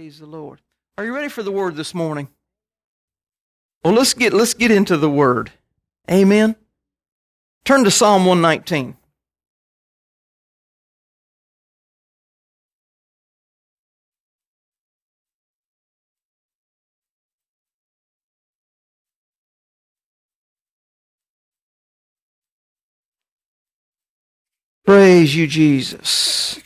Praise the Lord. Are you ready for the Word this morning? Well, let's get into the Word. Amen. Turn to Psalm 119. Praise you, Jesus.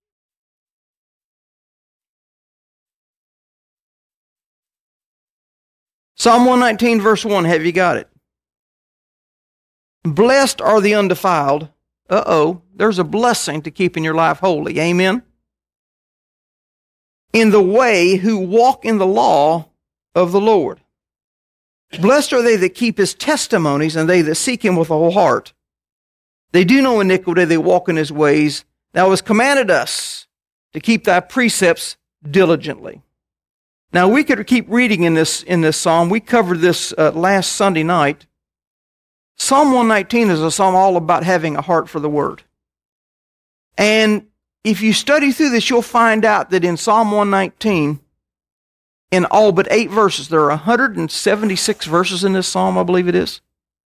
Psalm 119, verse 1. Have you got it? Blessed are the undefiled. There's a blessing to keeping your life holy. Amen. In the way who walk in the law of the Lord. Blessed are they that keep his testimonies, and they that seek him with a whole heart. They do no iniquity, they walk in his ways. Thou hast commanded us to keep thy precepts diligently. Now, we could keep reading in this psalm. We covered this last Sunday night. Psalm 119 is a psalm all about having a heart for the Word. And if you study through this, you'll find out that in Psalm 119, in all but 8 verses, there are 176 verses in this psalm, I believe it is.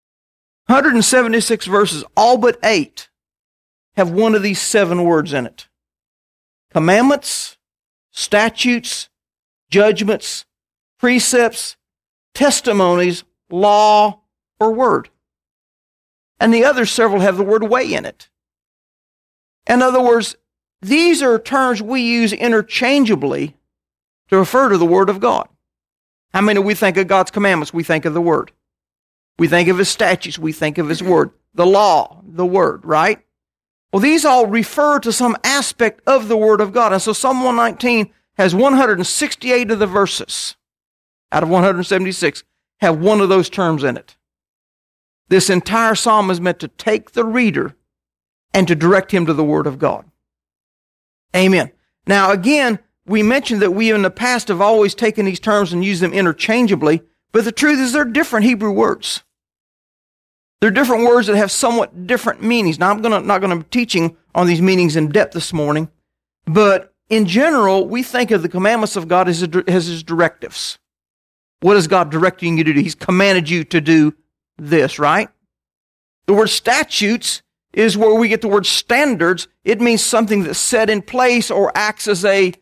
176 verses, all but 8 have one of these 7 words in it. Commandments, statutes, judgments, precepts, testimonies, law, or word. And the other several have the word way in it. In other words, these are terms we use interchangeably to refer to the Word of God. How many we think of God's commandments? We think of the Word. We think of His statutes. We think of His Word. The law, the Word, right? Well, these all refer to some aspect of the Word of God. And so Psalm 119 has 168 of the verses out of 176 have one of those terms in it. This entire psalm is meant to take the reader and to direct him to the Word of God. Amen. Now, again, we mentioned that we in the past have always taken these terms and used them interchangeably, but the truth is they're different Hebrew words. They're different words that have somewhat different meanings. Now, I'm not going to be teaching on these meanings in depth this morning, but in general, we think of the commandments of God as His directives. What is God directing you to do? He's commanded you to do this, right? The word statutes is where we get the word standards. It means something that's set in place or acts as a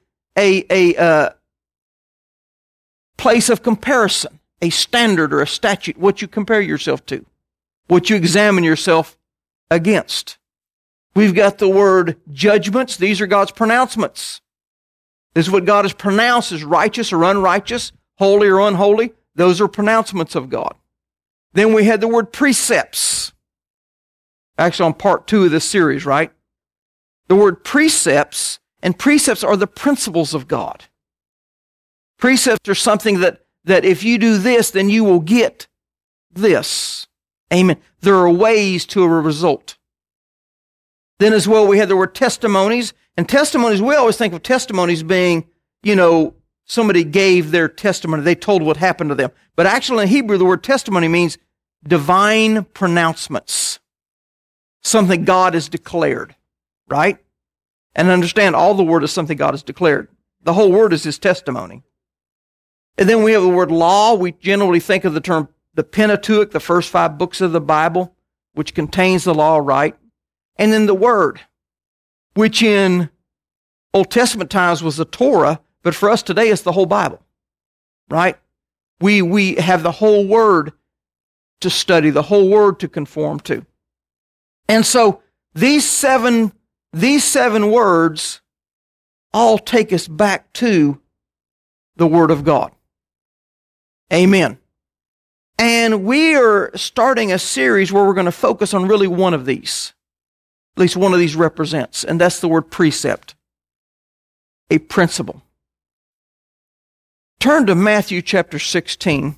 place of comparison, a standard or a statute, what you compare yourself to, what you examine yourself against. We've got the word judgments. These are God's pronouncements. This is what God has pronounced as righteous or unrighteous, holy or unholy. Those are pronouncements of God. Then we had the word precepts. Actually on part 2 of this series, right? The word precepts, and precepts are the principles of God. Precepts are something that if you do this, then you will get this. Amen. There are ways to a result. Then as well, we had the word testimonies. And testimonies, we always think of testimonies being, somebody gave their testimony. They told what happened to them. But actually in Hebrew, the word testimony means divine pronouncements. Something God has declared, right? And understand, all the word is something God has declared. The whole word is His testimony. And then we have the word law. We generally think of the term the Pentateuch, the first 5 books of the Bible, which contains the law, right? And then the Word, which in Old Testament times was the Torah, but for us today it's the whole Bible, right? We have the whole Word to study, the whole Word to conform to. And so these seven words all take us back to the Word of God. Amen. And we are starting a series where we're going to focus on really one of these. At least one of these represents, and that's the word precept, a principle. Turn to Matthew chapter 16.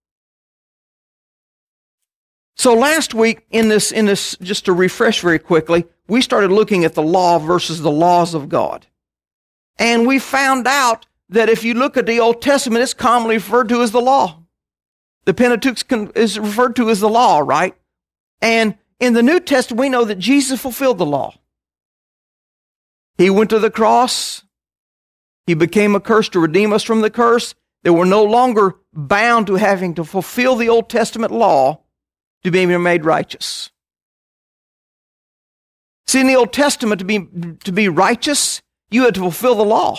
So last week, in this, just to refresh very quickly, we started looking at the law versus the laws of God. And we found out that if you look at the Old Testament, it's commonly referred to as the law. The Pentateuch is referred to as the law, right? And in the New Testament, we know that Jesus fulfilled the law. He went to the cross. He became a curse to redeem us from the curse. They were no longer bound to having to fulfill the Old Testament law to be made righteous. See, in the Old Testament, to be righteous, you had to fulfill the law.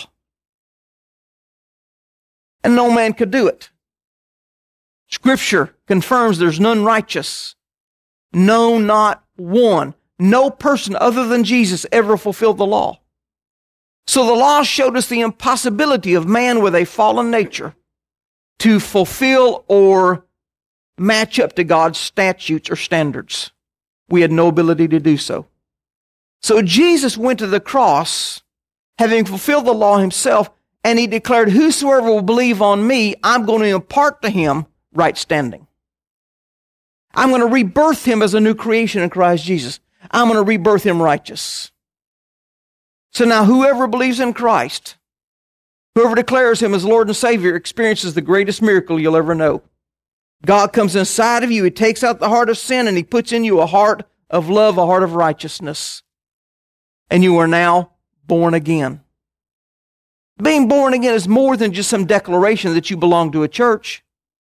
And no man could do it. Scripture confirms there's none righteous. No, not one. No person other than Jesus ever fulfilled the law. So the law showed us the impossibility of man with a fallen nature to fulfill or match up to God's statutes or standards. We had no ability to do so. So Jesus went to the cross, having fulfilled the law himself, and he declared, whosoever will believe on me, I'm going to impart to him right standing. I'm going to rebirth him as a new creation in Christ Jesus. I'm going to rebirth him righteous. So now whoever believes in Christ, whoever declares him as Lord and Savior, experiences the greatest miracle you'll ever know. God comes inside of you, he takes out the heart of sin, and he puts in you a heart of love, a heart of righteousness. And you are now born again. Being born again is more than just some declaration that you belong to a church.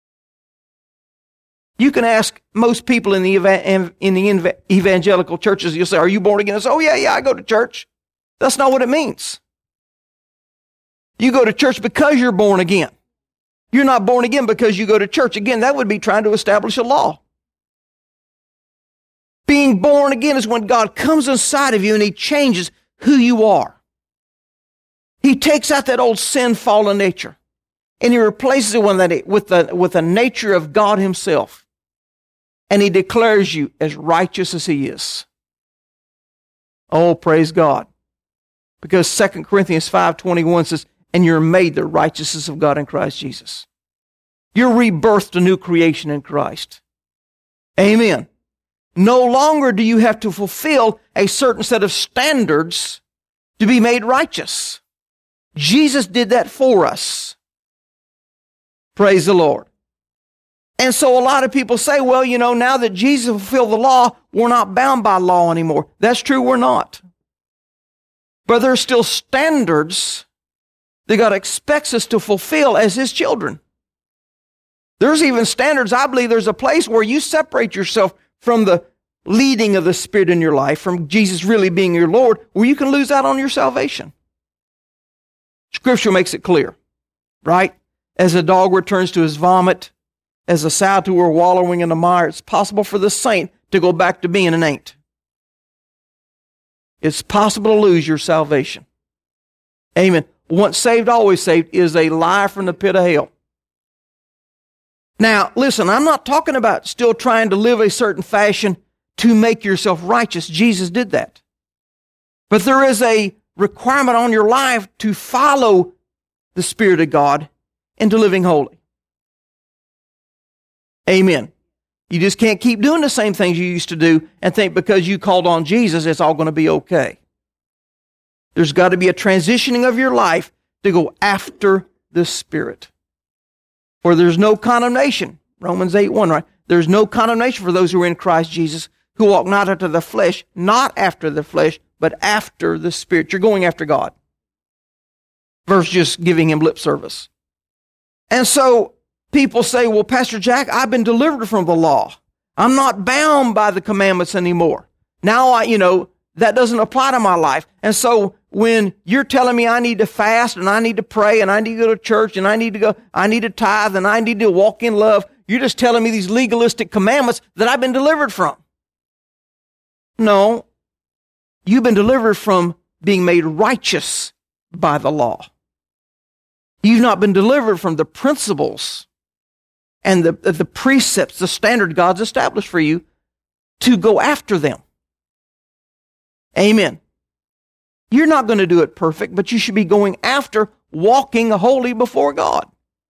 You can ask most people in the evangelical churches, you'll say, are you born again? They'll say, oh yeah, I go to church. That's not what it means. You go to church because you're born again. You're not born again because you go to church. Again, that would be trying to establish a law. Being born again is when God comes inside of you and he changes who you are. He takes out that old sin fallen nature and he replaces it with the nature of God himself. And he declares you as righteous as he is. Oh, praise God. Because 2 Corinthians 5:21 says, and you're made the righteousness of God in Christ Jesus. You're rebirthed a new creation in Christ. Amen. No longer do you have to fulfill a certain set of standards to be made righteous. Jesus did that for us. Praise the Lord. And so a lot of people say, well, now that Jesus fulfilled the law, we're not bound by law anymore. That's true, we're not. But there are still standards that God expects us to fulfill as his children. There's even standards, I believe there's a place where you separate yourself from the leading of the Spirit in your life, from Jesus really being your Lord, where you can lose out on your salvation. Scripture makes it clear, right? As a dog returns to his vomit, as a sow to her wallowing in the mire, it's possible for the saint to go back to being an ain't. It's possible to lose your salvation. Amen. Once saved, always saved is a lie from the pit of hell. Now, listen, I'm not talking about still trying to live a certain fashion to make yourself righteous. Jesus did that. But there is a requirement on your life to follow the Spirit of God into living holy. Amen. You just can't keep doing the same things you used to do and think because you called on Jesus, it's all going to be okay. There's got to be a transitioning of your life to go after the Spirit. For there's no condemnation. Romans 8:1, right? There's no condemnation for those who are in Christ Jesus, who walk not after the flesh, not after the flesh, but after the Spirit. You're going after God versus just giving him lip service. And so people say, well, Pastor Jack, I've been delivered from the law. I'm not bound by the commandments anymore. Now, that doesn't apply to my life. And so when you're telling me I need to fast and I need to pray and I need to go to church and I need to tithe and I need to walk in love, you're just telling me these legalistic commandments that I've been delivered from. No, you've been delivered from being made righteous by the law. You've not been delivered from the principles and the precepts, the standard God's established for you to go after them. Amen. You're not going to do it perfect, but you should be going after walking holy before God.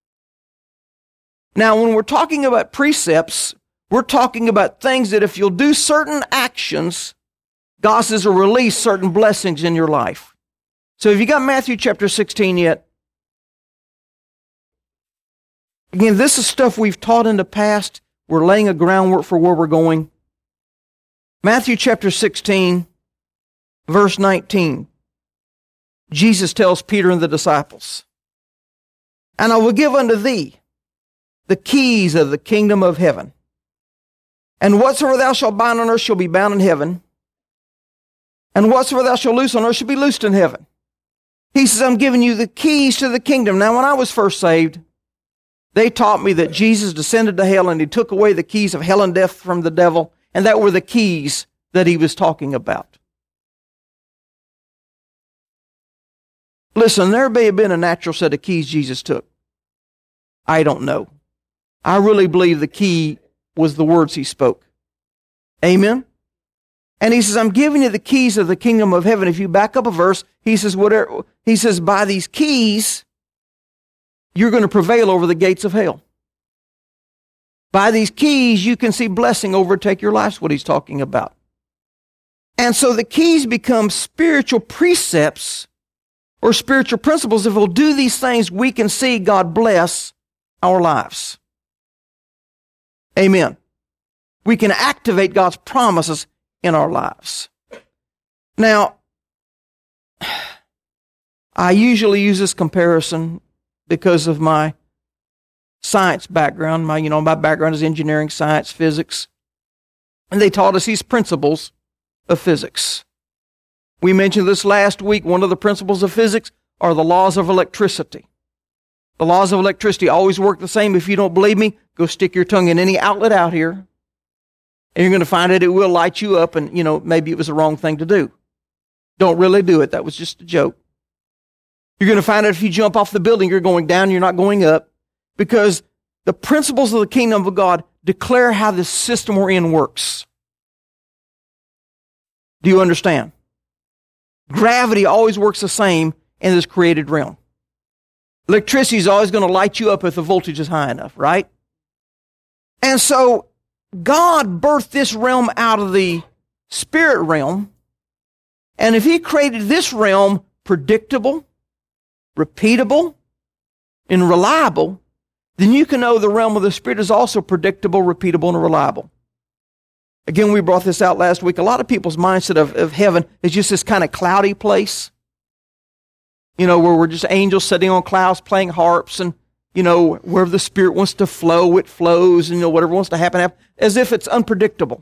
Now, when we're talking about precepts, we're talking about things that if you'll do certain actions, God says will release certain blessings in your life. So have you got Matthew chapter 16 yet? Again, this is stuff we've taught in the past. We're laying a groundwork for where we're going. Matthew chapter 16, verse 19. Jesus tells Peter and the disciples, "And I will give unto thee the keys of the kingdom of heaven. And whatsoever thou shalt bind on earth shall be bound in heaven. And whatsoever thou shalt loose on earth shall be loosed in heaven." He says, "I'm giving you the keys to the kingdom." Now, when I was first saved, they taught me that Jesus descended to hell and he took away the keys of hell and death from the devil, and that were the keys that he was talking about. Listen, there may have been a natural set of keys Jesus took. I don't know. I really believe the key was the words he spoke. Amen? And he says, "I'm giving you the keys of the kingdom of heaven." If you back up a verse, he says, by these keys, you're going to prevail over the gates of hell. By these keys, you can see blessing overtake your life, is what he's talking about. And so the keys become spiritual precepts or spiritual principles. If we'll do these things, we can see God bless our lives. Amen. We can activate God's promises in our lives. Now, I usually use this comparison because of my science background. My background is engineering, science, physics. And they taught us these principles of physics. We mentioned this last week. One of the principles of physics are the laws of electricity. The laws of electricity always work the same. If you don't believe me, go stick your tongue in any outlet out here, and you're going to find it will light you up, and, maybe it was the wrong thing to do. Don't really do it. That was just a joke. You're going to find out if you jump off the building, you're going down, you're not going up, because the principles of the kingdom of God declare how the system we're in works. Do you understand? Gravity always works the same in this created realm. Electricity is always going to light you up if the voltage is high enough, right? And so God birthed this realm out of the spirit realm. And if he created this realm predictable, repeatable, and reliable, then you can know the realm of the spirit is also predictable, repeatable, and reliable. Again, we brought this out last week. A lot of people's mindset of heaven is just this kind of cloudy place, where we're just angels sitting on clouds playing harps, and, wherever the Spirit wants to flow, it flows, and, whatever wants to happen, as if it's unpredictable.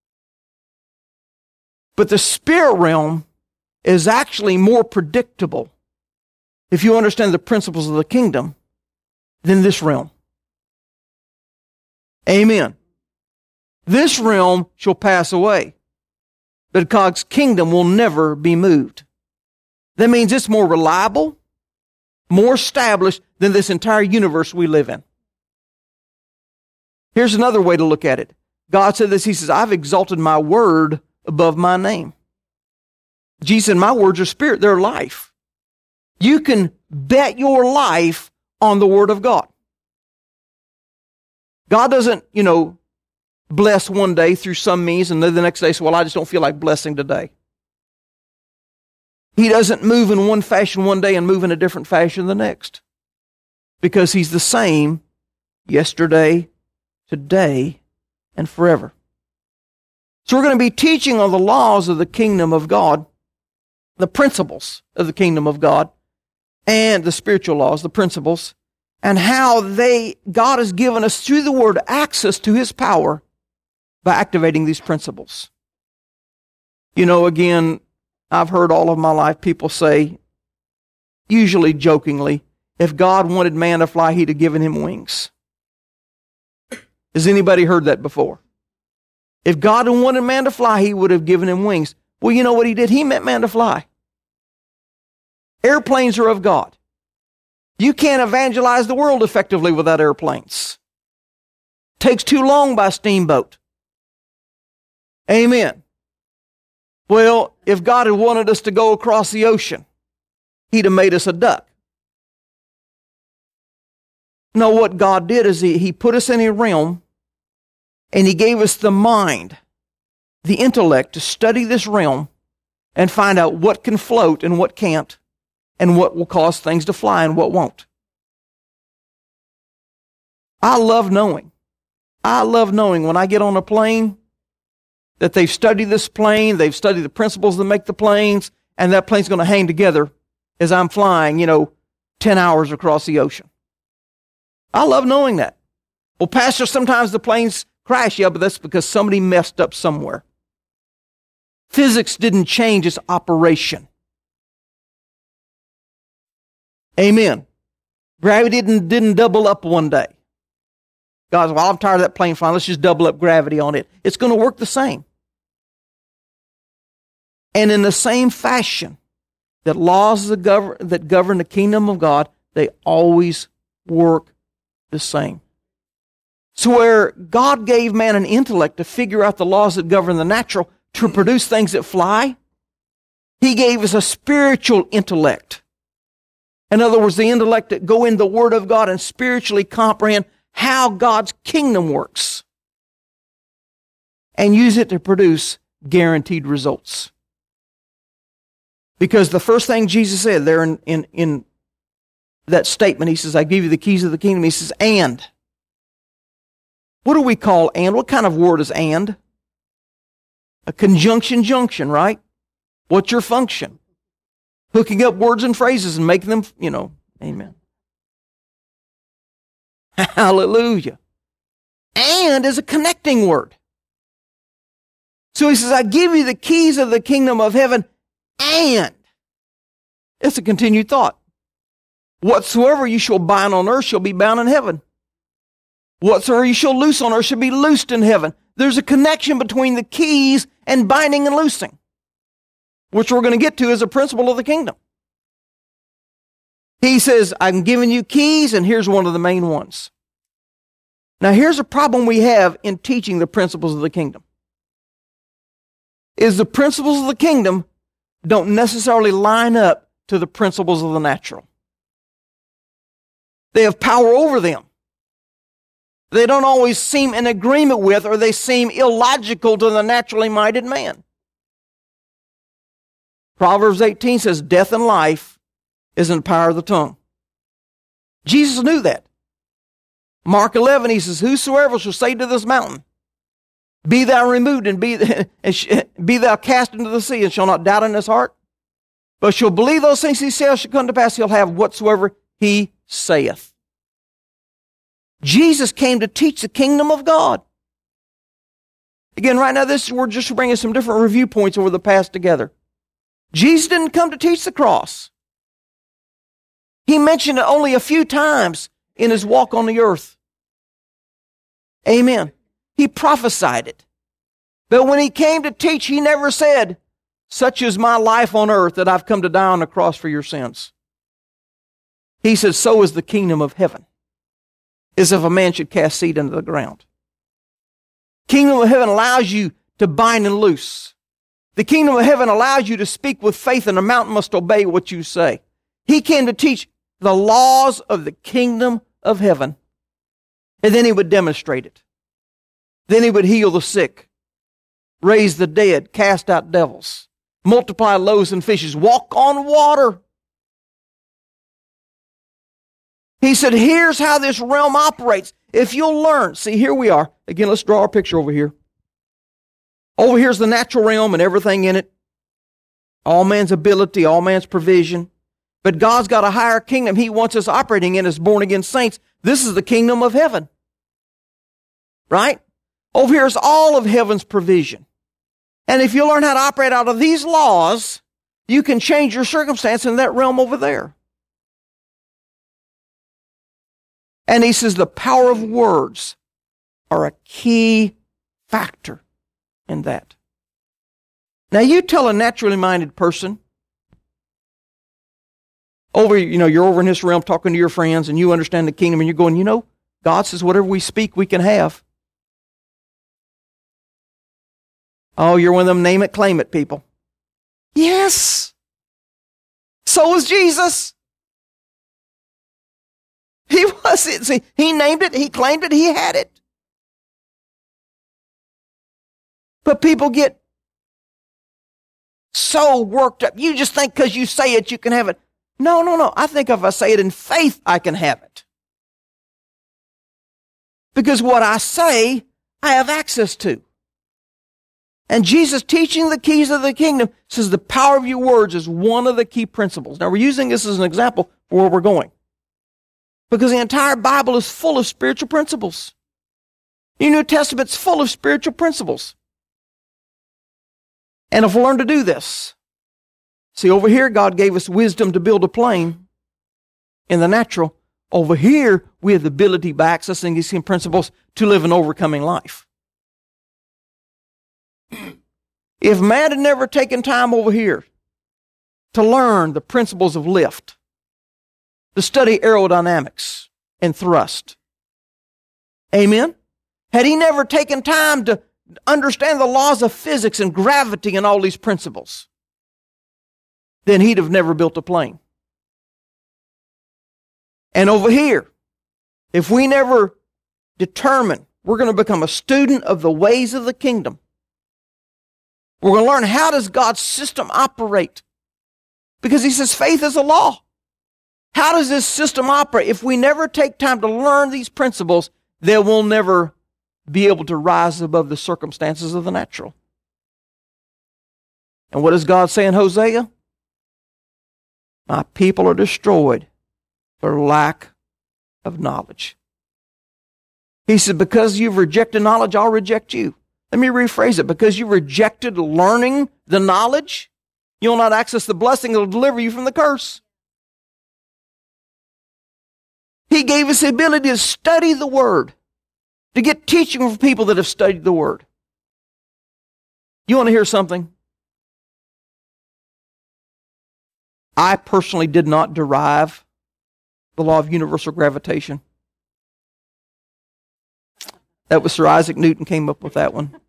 But the spirit realm is actually more predictable, if you understand the principles of the kingdom, than this realm. Amen. This realm shall pass away, but God's kingdom will never be moved. That means it's more reliable, more established than this entire universe we live in. Here's another way to look at it. God said this, he says, "I've exalted my word above my name." Jesus said, "My words are spirit, they're life." You can bet your life on the word of God. God doesn't, bless one day through some means and then the next day say, "Well, I just don't feel like blessing today." He doesn't move in one fashion one day and move in a different fashion the next. Because he's the same yesterday, today, and forever. So we're going to be teaching on the laws of the kingdom of God, the principles of the kingdom of God, and the spiritual laws, the principles, and how God has given us through the word access to his power by activating these principles. Again, I've heard all of my life people say, usually jokingly, if God wanted man to fly, he'd have given him wings. Has anybody heard that before? If God wanted man to fly, he would have given him wings. Well, you know what he did? He meant man to fly. Airplanes are of God. You can't evangelize the world effectively without airplanes. Takes too long by steamboat. Amen. Well, if God had wanted us to go across the ocean, he'd have made us a duck. No, what God did is he put us in a realm and he gave us the mind, the intellect to study this realm and find out what can float and what can't, and what will cause things to fly and what won't. I love knowing when I get on a plane that they've studied this plane, they've studied the principles that make the planes, and that plane's going to hang together as I'm flying, 10 hours across the ocean. I love knowing that. Well, Pastor, sometimes the planes crash. Yeah, but that's because somebody messed up somewhere. Physics didn't change its operation. Amen. Gravity didn't double up one day. God's, well, I'm tired of that plane flying. Let's just double up gravity on it. It's going to work the same. And in the same fashion, that laws that govern the kingdom of God, they always work the same. So where God gave man an intellect to figure out the laws that govern the natural, to produce things that fly, He gave us a spiritual intellect. In other words, the intellect that go in the Word of God and spiritually comprehend how God's kingdom works and use it to produce guaranteed results. Because the first thing Jesus said there in that statement, He says, I give you the keys of the kingdom. He says, and. What do we call and? What kind of word is and? A conjunction junction, right? What's your function? Hooking up words and phrases and making them, amen. Hallelujah. And is a connecting word. So He says, I give you the keys of the kingdom of heaven, and. It's a continued thought. Whatsoever you shall bind on earth shall be bound in heaven. Whatsoever you shall loose on earth shall be loosed in heaven. There's a connection between the keys and binding and loosing, which we're going to get to as a principle of the kingdom. He says, I'm giving you keys, and here's one of the main ones. Now, here's a problem we have in teaching the principles of the kingdom. Is the principles of the kingdom don't necessarily line up to the principles of the natural. They have power over them. They don't always seem in agreement with, or they seem illogical to the naturally minded man. Proverbs 18 says, death and life is in the power of the tongue. Jesus knew that. Mark 11, He says, whosoever shall say to this mountain, be thou removed and be thou cast into the sea, and shall not doubt in his heart, but shall believe those things he saith shall come to pass, he'll have whatsoever he saith. Jesus came to teach the kingdom of God. Again, right now, we're just bringing some different review points over the past together. Jesus didn't come to teach the cross. He mentioned it only a few times in His walk on the earth. Amen. He prophesied it. But when He came to teach, He never said, such is my life on earth that I've come to die on the cross for your sins. He said, so is the kingdom of heaven, as if a man should cast seed into the ground. Kingdom of heaven allows you to bind and loose. The kingdom of heaven allows you to speak with faith, and the mountain must obey what you say. He came to teach the laws of the kingdom of heaven, and then He would demonstrate it. Then He would heal the sick, raise the dead, cast out devils, multiply loaves and fishes, walk on water. He said, here's how this realm operates. If you'll learn, see, here we are. Again, let's draw our picture over here. Over here's the natural realm and everything in it. All man's ability, all man's provision. But God's got a higher kingdom He wants us operating in as born-again saints. This is the kingdom of heaven. Right? Over here is all of heaven's provision. And if you learn how to operate out of these laws, you can change your circumstance in that realm over there. And He says the power of words are a key factor in that. Now you tell a naturally minded person, you're over in this realm talking to your friends and you understand the kingdom and you're going, God says whatever we speak we can have. Oh, you're one of them name it, claim it people. Yes. So was Jesus. He was it. See, He named it, He claimed it, He had it. But people get so worked up. You just think because you say it, you can have it. No. I think if I say it in faith, I can have it. Because what I say, I have access to. And Jesus teaching the keys of the kingdom says the power of your words is one of the key principles. Now we're using this as an example for where we're going. Because the entire Bible is full of spiritual principles. The New Testament's full of spiritual principles. And if we learn to do this, see over here God gave us wisdom to build a plane in the natural. Over here we have the ability by accessing these same principles to live an overcoming life. If man had never taken time over here to learn the principles of lift, to study aerodynamics and thrust, amen? Had he never taken time to understand the laws of physics and gravity and all these principles, then he'd have never built a plane. And over here, if we never determine we're going to become a student of the ways of the kingdom, we're going to learn how does God's system operate. Because he says faith is a law. How does this system operate? If we never take time to learn these principles, then we'll never be able to rise above the circumstances of the natural. And what does God say in Hosea? My people are destroyed for lack of knowledge. He said, because you've rejected knowledge, I'll reject you. Let me rephrase it. Because you rejected learning the knowledge, you'll not access the blessing that will deliver you from the curse. He gave us the ability to study the Word, to get teaching from people that have studied the Word. You want to hear something? I personally did not derive the law of universal gravitation. That was Sir Isaac Newton came up with that one.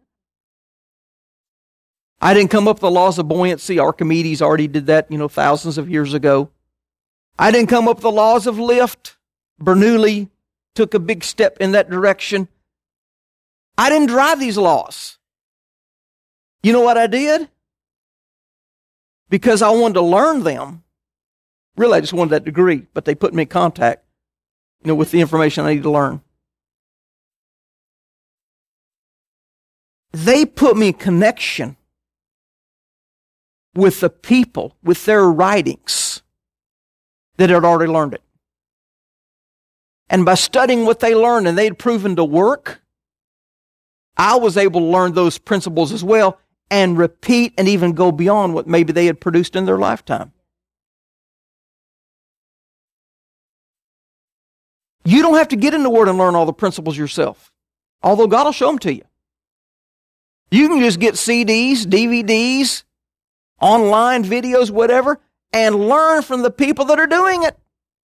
I didn't come up with the laws of buoyancy. Archimedes already did that, thousands of years ago. I didn't come up with the laws of lift. Bernoulli took a big step in that direction. I didn't derive these laws. You know what I did? Because I wanted to learn them. Really, I just wanted that degree, but they put me in contact, with the information I need to learn. They put me in connection with the people, with their writings that had already learned it. And by studying what they learned and they'd proven to work, I was able to learn those principles as well and repeat and even go beyond what maybe they had produced in their lifetime. You don't have to get in the Word and learn all the principles yourself, although God will show them to you. You can just get CDs, DVDs, online videos, whatever, and learn from the people that are doing it.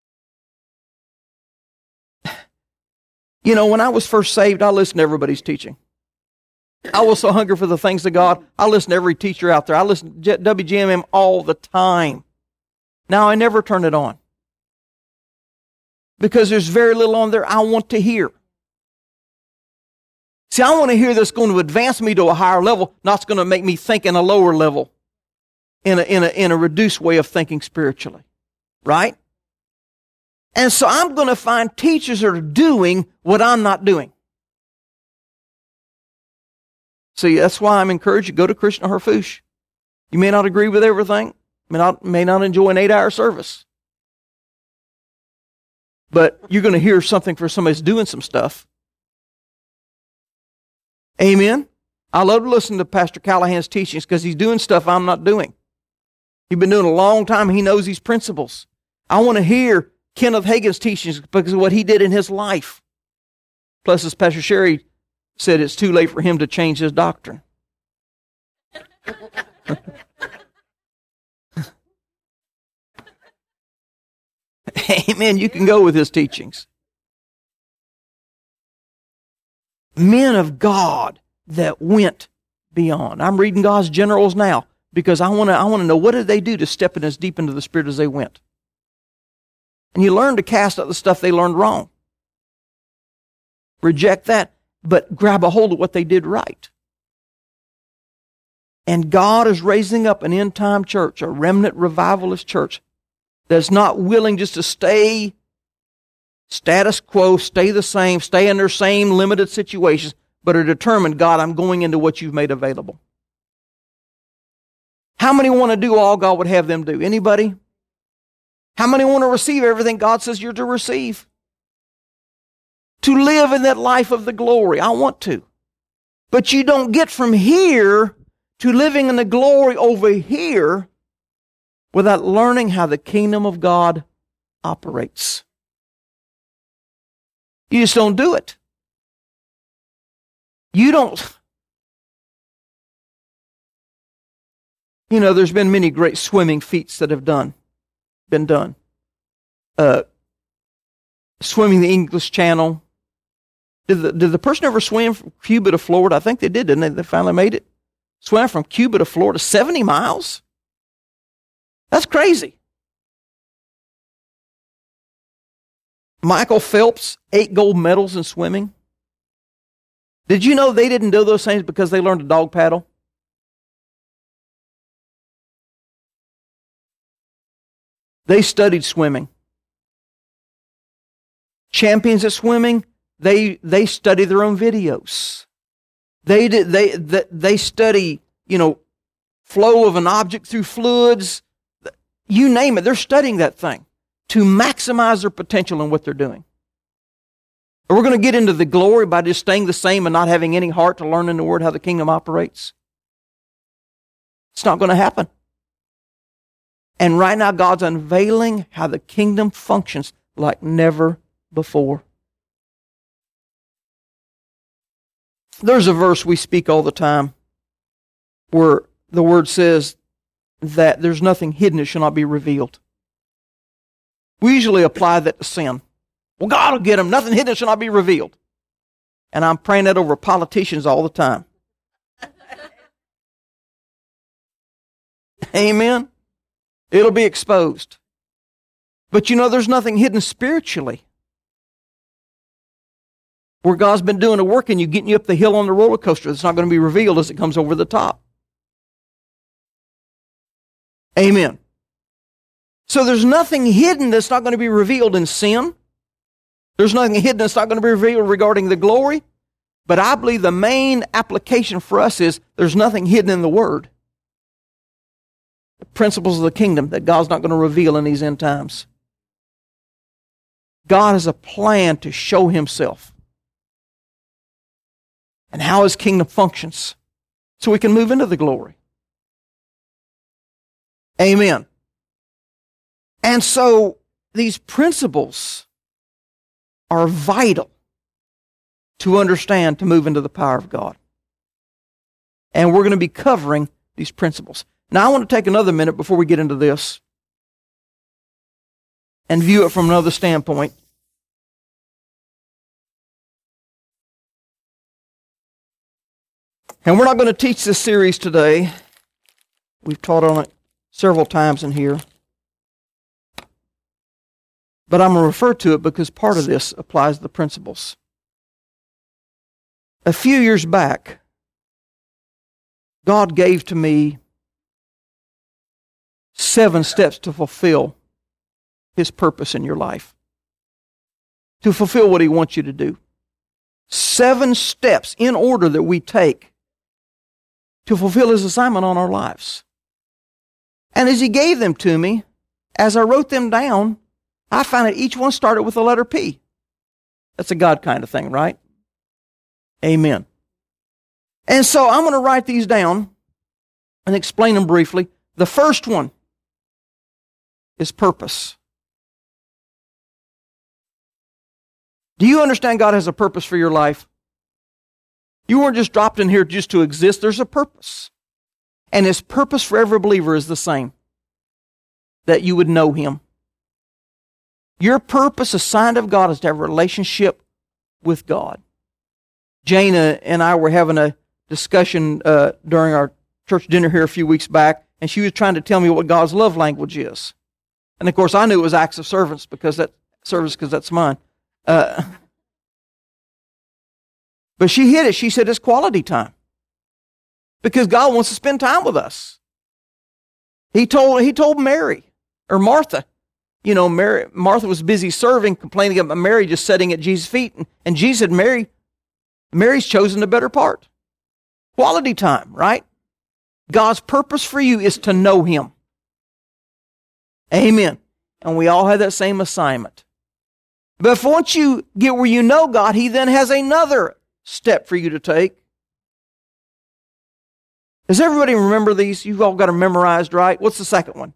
When I was first saved, I listened to everybody's teaching. I was so hungry for the things of God, I listened to every teacher out there. I listened to WGMM all the time. Now, I never turn it on. Because there's very little on there I want to hear. See, I want to hear that's going to advance me to a higher level, not going to make me think in a lower level, in a reduced way of thinking spiritually. Right? And so I'm going to find teachers that are doing what I'm not doing. See, that's why I'm encouraged you go to Krishna Harfouche. You may not agree with everything, may not enjoy an 8-hour service. But you're going to hear something for somebody that's doing some stuff. Amen? I love to listen to Pastor Callahan's teachings because he's doing stuff I'm not doing. He's been doing it a long time. He knows these principles. I want to hear Kenneth Hagin's teachings because of what he did in his life. Plus, as Pastor Sherry said, it's too late for him to change his doctrine. Amen. You can go with his teachings. Men of God that went beyond. I'm reading God's generals now because I want to know what did they do to step in as deep into the Spirit as they went. And you learn to cast out the stuff they learned wrong. Reject that, but grab a hold of what they did right. And God is raising up an end-time church, a remnant revivalist church, that's not willing just to stay status quo, stay the same, stay in their same limited situations, but are determined, God, I'm going into what you've made available. How many want to do all God would have them do? Anybody? How many want to receive everything God says you're to receive? To live in that life of the glory. I want to. But you don't get from here to living in the glory over here without learning how the kingdom of God operates. You just don't do it. You don't. You know, there's been many great swimming feats that have been done. Swimming the English Channel. Did the person ever swim from Cuba to Florida? I think they did, didn't they? They finally made it. Swam from Cuba to Florida, 70 miles? That's crazy. Michael Phelps, 8 gold medals in swimming. Did you know they didn't do those things because they learned to dog paddle? They studied swimming. Champions at swimming, they study their own videos. They study, flow of an object through fluids. You name it, they're studying that thing to maximize their potential in what they're doing. Are we going to get into the glory by just staying the same and not having any heart to learn in the Word how the kingdom operates? It's not going to happen. And right now, God's unveiling how the kingdom functions like never before. There's a verse we speak all the time where the Word says that there's nothing hidden that shall not be revealed. We usually apply that to sin. Well, God will get them. Nothing hidden that shall not be revealed. And I'm praying that over politicians all the time. Amen. It'll be exposed. But there's nothing hidden spiritually. Where God's been doing a work in you, getting you up the hill on the roller coaster, that's not going to be revealed as it comes over the top. Amen. So there's nothing hidden that's not going to be revealed in sin. There's nothing hidden that's not going to be revealed regarding the glory. But I believe the main application for us is there's nothing hidden in the Word. The principles of the kingdom that God's not going to reveal in these end times. God has a plan to show Himself and how His kingdom functions so we can move into the glory. Amen. And so these principles are vital to understand, to move into the power of God. And we're going to be covering these principles. Now, I want to take another minute before we get into this and view it from another standpoint. And we're not going to teach this series today. We've taught on it several times in here. But I'm going to refer to it because part of this applies to the principles. A few years back, God gave to me 7 steps to fulfill His purpose in your life. To fulfill what He wants you to do. 7 steps in order that we take to fulfill His assignment on our lives. And as He gave them to me, as I wrote them down, I found that each one started with the letter P. That's a God kind of thing, right? Amen. And so I'm going to write these down and explain them briefly. The first one is purpose. Do you understand God has a purpose for your life? You weren't just dropped in here just to exist. There's a purpose. And His purpose for every believer is the same. That you would know Him. Your purpose, assigned of God, is to have a relationship with God. Jana and I were having a discussion during our church dinner here a few weeks back, and she was trying to tell me what God's love language is. And of course, I knew it was acts of service because that's mine. But she hit it. She said it's quality time. Because God wants to spend time with us. He told Mary, or Martha. Martha was busy serving, complaining about Mary just sitting at Jesus' feet. And Jesus said, Mary's chosen the better part. Quality time, right? God's purpose for you is to know Him. Amen. And we all have that same assignment. But if once you get where you know God, He then has another step for you to take. Does everybody remember these? You've all got them memorized, right? What's the second one?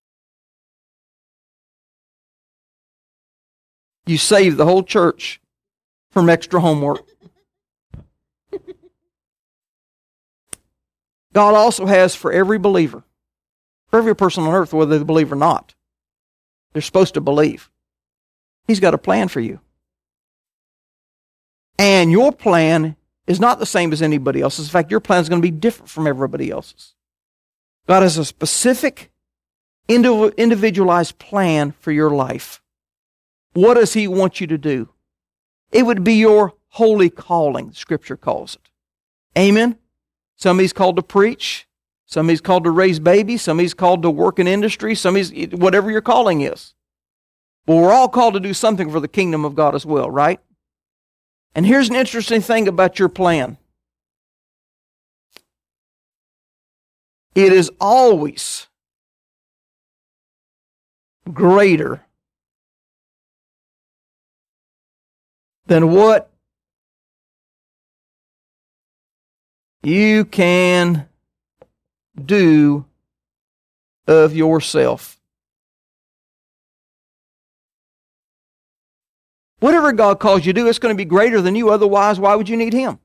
You save the whole church from extra homework. God also has for every believer, for every person on earth, whether they believe or not, they're supposed to believe. He's got a plan for you. And your plan is not the same as anybody else's. In fact, your plan is going to be different from everybody else's. God has a specific, individualized plan for your life. What does He want you to do? It would be your holy calling, Scripture calls it. Amen? Some He's called to preach. Some He's called to raise babies. Some He's called to work in industry. Some He's, whatever your calling is. Well, we're all called to do something for the kingdom of God as well, right? And here's an interesting thing about your plan. It is always greater than what you can do of yourself. Whatever God calls you to do, it's going to be greater than you. Otherwise, why would you need Him?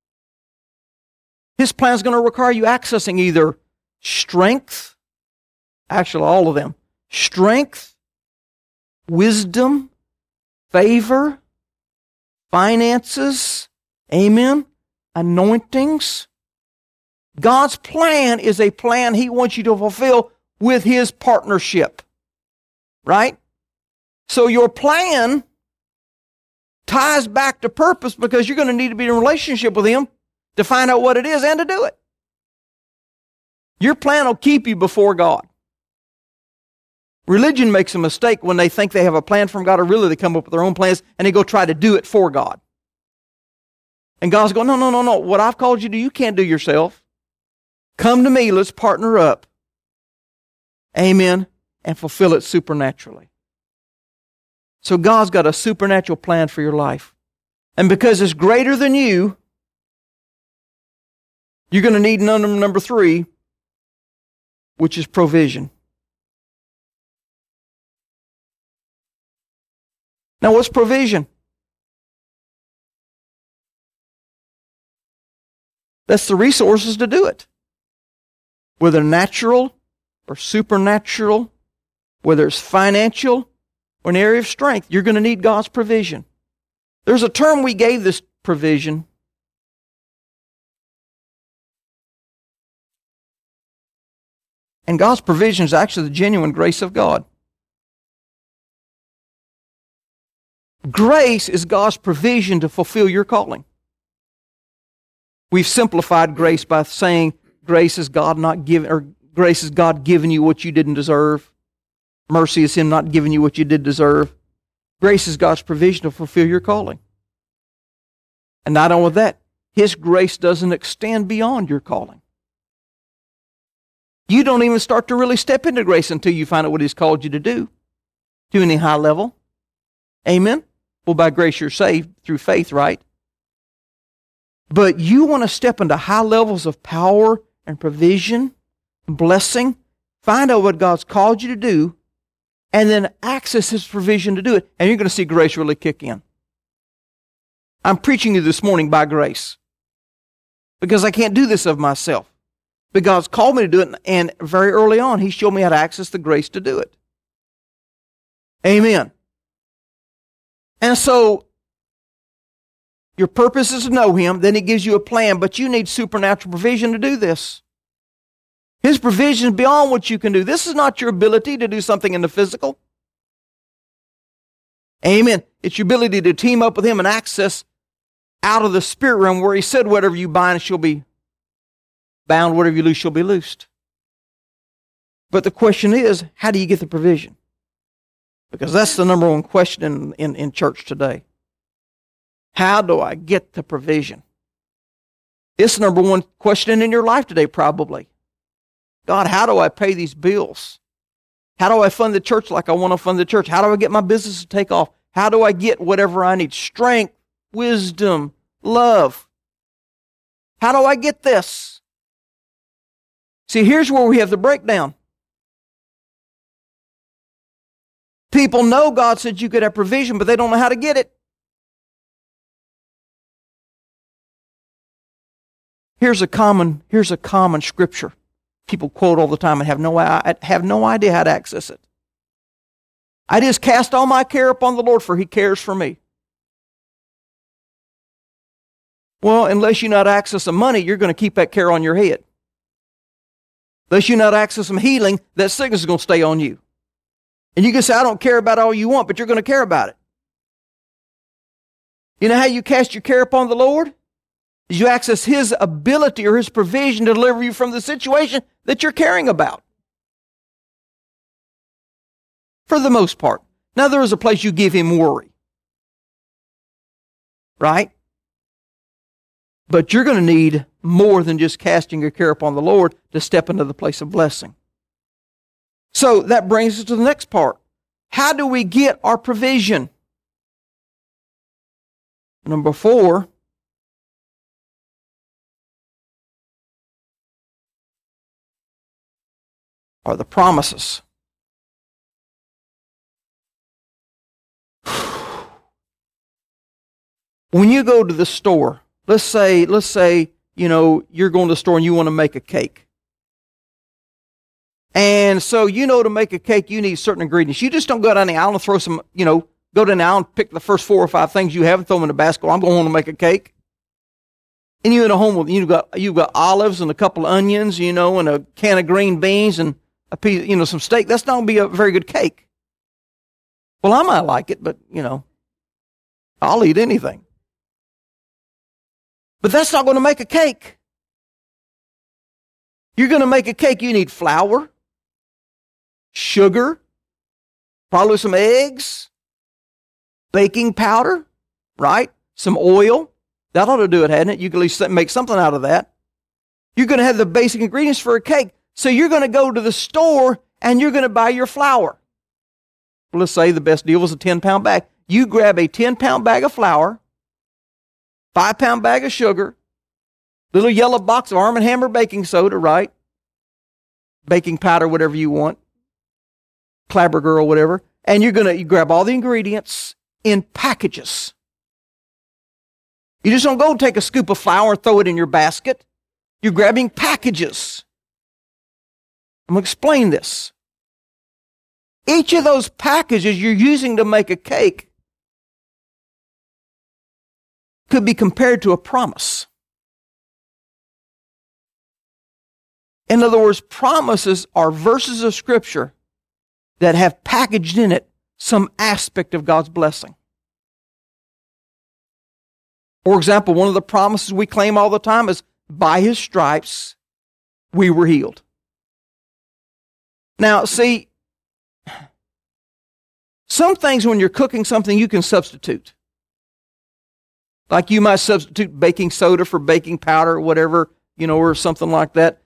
His plan is going to require you accessing either strength, actually all of them, strength, wisdom, favor, finances, amen, anointings. God's plan is a plan He wants you to fulfill with His partnership, right? So your plan ties back to purpose because you're going to need to be in a relationship with Him to find out what it is and to do it. Your plan will keep you before God. Religion makes a mistake when they think they have a plan from God, or really they come up with their own plans and they go try to do it for God. And God's going, no. What I've called you to, you can't do yourself. Come to me, let's partner up. Amen. And fulfill it supernaturally. So God's got a supernatural plan for your life. And because it's greater than you, you're going to need number 3, which is provision. Now, what's provision? That's the resources to do it. Whether natural or supernatural, whether it's financial or an area of strength, you're going to need God's provision. There's a term we gave this provision. And God's provision is actually the genuine grace of God. Grace is God's provision to fulfill your calling. We've simplified grace by saying grace is God not giving, or grace is God giving you what you didn't deserve. Mercy is Him not giving you what you did deserve. Grace is God's provision to fulfill your calling. And not only that, His grace doesn't extend beyond your calling. You don't even start to really step into grace until you find out what He's called you to do to any high level. Amen? Well, by grace you're saved through faith, right? But you want to step into high levels of power and provision and blessing, find out what God's called you to do, and then access His provision to do it. And you're going to see grace really kick in. I'm preaching you this morning by grace because I can't do this of myself. But God's called me to do it, and very early on, He showed me how to access the grace to do it. Amen. And so, your purpose is to know Him, then He gives you a plan, but you need supernatural provision to do this. His provision is beyond what you can do. This is not your ability to do something in the physical. Amen. It's your ability to team up with Him and access out of the spirit realm where He said, whatever you bind shall be bound, whatever you loose shall be loosed. But the question is, how do you get the provision? Because that's the number one question in church today. How do I get the provision? It's the number one question in your life today, probably. God, how do I pay these bills? How do I fund the church like I want to fund the church? How do I get my business to take off? How do I get whatever I need? Strength, wisdom, love. How do I get this? See, here's where we have the breakdown. People know God said you could have provision, but they don't know how to get it. Here's a common scripture people quote all the time and have no idea how to access it. I just cast all my care upon the Lord, for He cares for me. Well, unless you know how to access some money, you're going to keep that care on your head. Unless you know how to access some healing, that sickness is going to stay on you. And you can say, I don't care about all you want, but you're going to care about it. You know how you cast your care upon the Lord? Is you access His ability or His provision to deliver you from the situation that you're caring about. For the most part. Now there is a place you give Him worry. Right? But you're going to need more than just casting your care upon the Lord to step into the place of blessing. So that brings us to the next part. How do we get our provision? Number 4, are the promises. When you go to the store, let's say, you're going to the store and you want to make a cake. And so, to make a cake, you need certain ingredients. You just don't go down the aisle and throw some, go down the aisle and pick the first 4 or 5 things you have and throw them in a basket. I'm going to make a cake. And you're in a home with, you've got olives and a couple of onions, and a can of green beans and a piece, some steak. That's not going to be a very good cake. Well, I might like it, but, I'll eat anything. But that's not going to make a cake. You're going to make a cake, you need flour, sugar, probably some eggs, baking powder, right? Some oil. That ought to do it, hadn't it? You can at least make something out of that. You're going to have the basic ingredients for a cake. So you're going to go to the store and you're going to buy your flour. Well, let's say the best deal was a 10-pound bag. You grab a 10-pound bag of flour, 5-pound bag of sugar, little yellow box of Arm & Hammer baking soda, right? Baking powder, whatever you want. Clabber Girl, whatever. And you grab all the ingredients in packages. You just don't go take a scoop of flour and throw it in your basket. You're grabbing packages. I'm going to explain this. Each of those packages you're using to make a cake could be compared to a promise. In other words, promises are verses of Scripture that have packaged in it some aspect of God's blessing. For example, one of the promises we claim all the time is, by His stripes we were healed. Now, see, some things when you're cooking something you can substitute. Like you might substitute baking soda for baking powder or whatever, or something like that.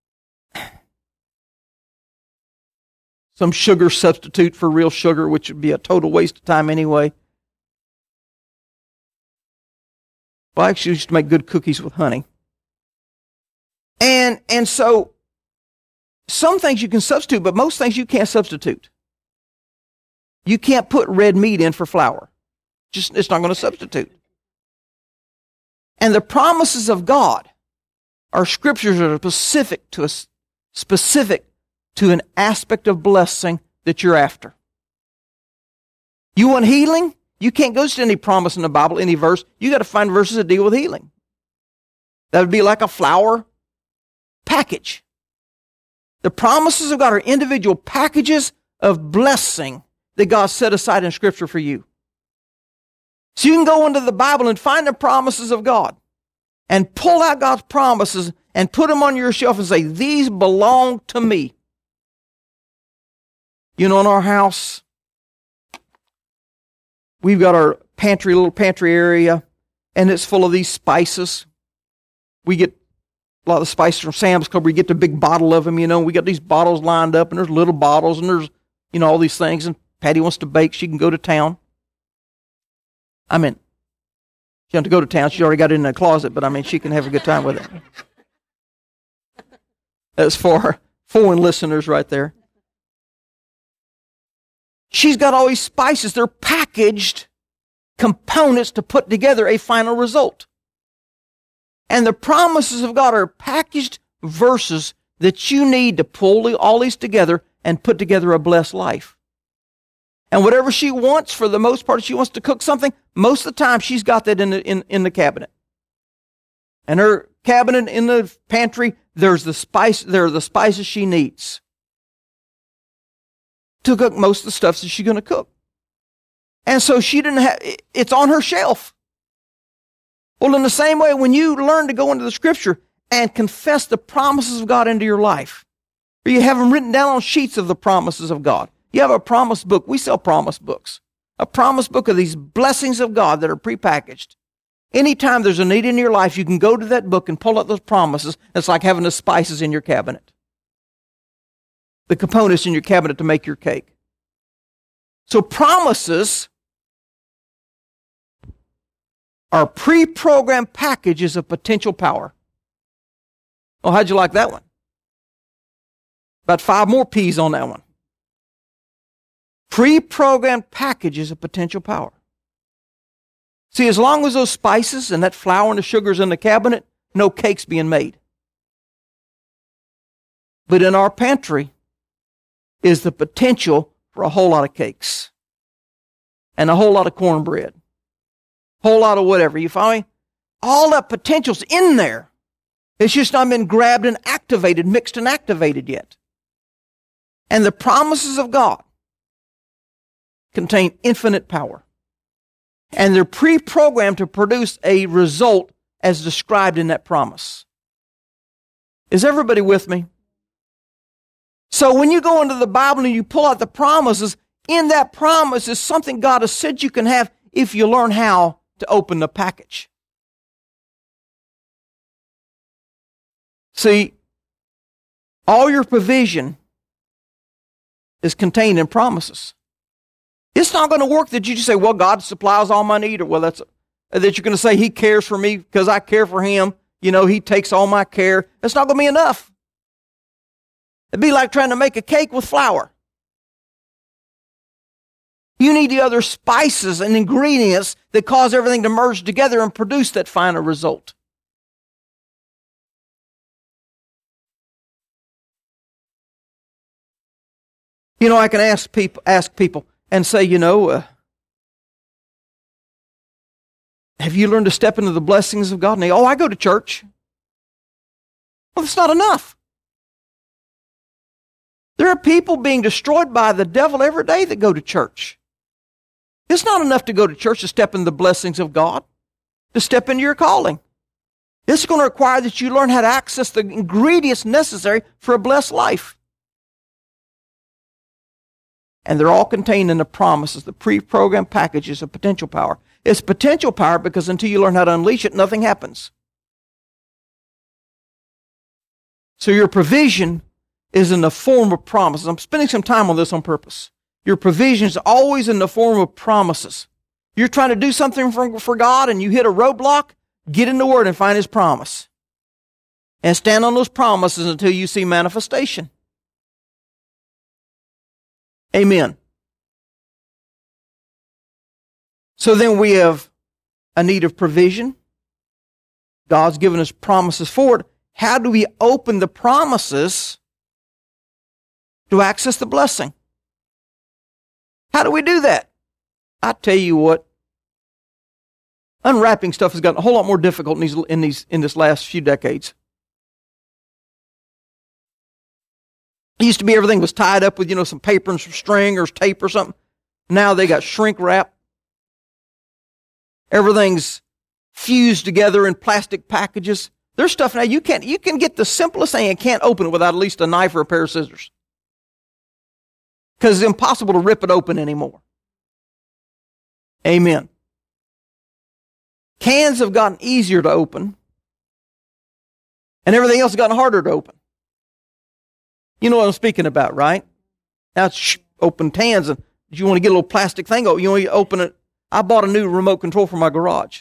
Some sugar substitute for real sugar, which would be a total waste of time anyway. Well, I actually used to make good cookies with honey. And so, some things you can substitute, but most things you can't substitute. You can't put red meat in for flour. It's not going to substitute. And the promises of God are scriptures that are specific to an aspect of blessing that you're after. You want healing? You can't go to any promise in the Bible, any verse. You got to find verses that deal with healing. That would be like a flour package. The promises of God are individual packages of blessing that God set aside in Scripture for you. So you can go into the Bible and find the promises of God and pull out God's promises and put them on your shelf and say, these belong to me. In our house, we've got our little pantry area, and it's full of these spices. We get a lot of the spices from Sam's Club where you get the big bottle of them, we got these bottles lined up, and there's little bottles, and there's, all these things, and Patty wants to bake, she can go to town. She don't have to go to town, she already got it in the closet, but she can have a good time with it. That's for foreign listeners right there. She's got all these spices. They're packaged components to put together a final result. And the promises of God are packaged verses that you need to pull all these together and put together a blessed life. And whatever she wants, for the most part, if she wants to cook something, most of the time she's got that in the cabinet. And her cabinet in the pantry, there are the spices she needs to cook most of the stuff that she's going to cook. And so it's on her shelf. Well, in the same way, when you learn to go into the Scripture and confess the promises of God into your life, or you have them written down on sheets of the promises of God. You have a promise book. We sell promise books. A promise book of these blessings of God that are prepackaged. Anytime there's a need in your life, you can go to that book and pull out those promises. It's like having the spices in your cabinet. The components in your cabinet to make your cake. So promises are pre-programmed packages of potential power. Oh, how'd you like that one? About 5 more P's on that one. Pre-programmed packages of potential power. See, as long as those spices and that flour and the sugar's in the cabinet, no cake's being made. But in our pantry is the potential for a whole lot of cakes. And a whole lot of cornbread. A whole lot of whatever. You follow me? All that potential's in there. It's just not been grabbed and activated, mixed and activated yet. And the promises of God contain infinite power. And they're pre-programmed to produce a result as described in that promise. Is everybody with me? So when you go into the Bible and you pull out the promises, in that promise is something God has said you can have if you learn how to open the package. See, all your provision is contained in promises. It's not going to work that you just say, well, God supplies all my need, or that you're going to say He cares for me because I care for Him. He takes all my care. That's not going to be enough. It'd be like trying to make a cake with flour. You need the other spices and ingredients that cause everything to merge together and produce that final result. I can ask people and say, have you learned to step into the blessings of God? And they, I go to church. Well, that's not enough. There are people being destroyed by the devil every day that go to church. It's not enough to go to church to step into the blessings of God, to step into your calling. It's going to require that you learn how to access the ingredients necessary for a blessed life. And they're all contained in the promises, the pre-programmed packages of potential power. It's potential power because until you learn how to unleash it, nothing happens. So your provision is in the form of promises. I'm spending some time on this on purpose. Your provision is always in the form of promises. You're trying to do something for God and you hit a roadblock, get in the Word and find His promise. And stand on those promises until you see manifestation. Amen. So then we have a need of provision. God's given us promises for it. How do we open the promises to access the blessing? How do we do that? I tell you what, unwrapping stuff has gotten a whole lot more difficult in this last few decades. It used to be everything was tied up with, some paper and some string or tape or something. Now they got shrink wrap. Everything's fused together in plastic packages. There's stuff now you can get the simplest thing and can't open it without at least a knife or a pair of scissors. Because it's impossible to rip it open anymore. Amen. Cans have gotten easier to open. And everything else has gotten harder to open. You know what I'm speaking about, right? Now it's open cans, and you want to get a little plastic thing, you want to open it. I bought a new remote control for my garage.